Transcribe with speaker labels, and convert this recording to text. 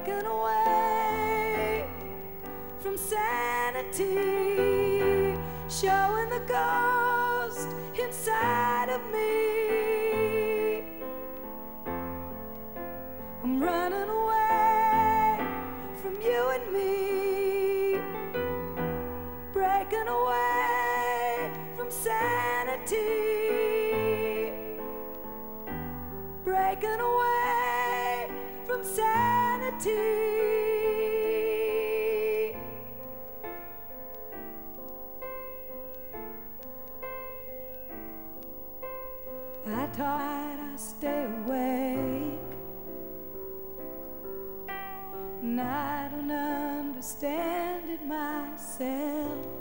Speaker 1: breaking away from sanity, showing the ghost inside of me. I'm running away from you and me, breaking away from sanity, breaking away from sanity. I thought I'd stay awake, and I don't understand it myself.